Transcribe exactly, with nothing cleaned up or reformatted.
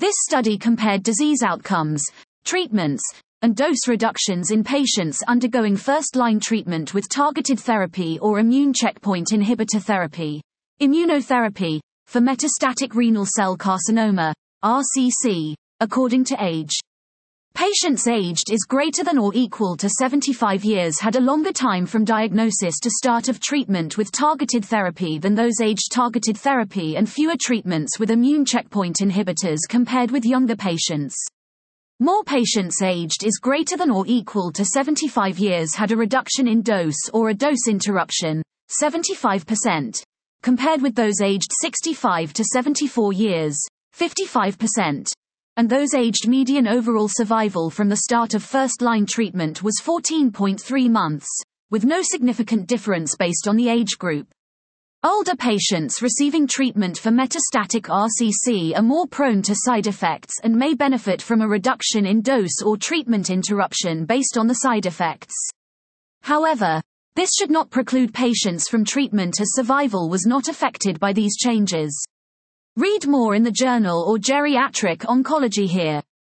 This study compared disease outcomes, treatments, and dose reductions in patients undergoing first-line treatment with targeted therapy or immune checkpoint inhibitor therapy, immunotherapy, for metastatic renal cell carcinoma, R C C, according to age. Patients aged is greater than or equal to seventy-five years had a longer time from diagnosis to start of treatment with targeted therapy than those aged targeted therapy and fewer treatments with immune checkpoint inhibitors compared with younger patients. More patients aged is greater than or equal to seventy-five years had a reduction in dose or a dose interruption, seventy-five percent, compared with those aged sixty-five to seventy-four years, fifty-five percent. And those aged median overall survival from the start of first-line treatment was fourteen point three months, with no significant difference based on the age group. Older patients receiving treatment for metastatic R C C are more prone to side effects and may benefit from a reduction in dose or treatment interruption based on the side effects. However, this should not preclude patients from treatment as survival was not affected by these changes. Read more in the journal or Geriatric Oncology here.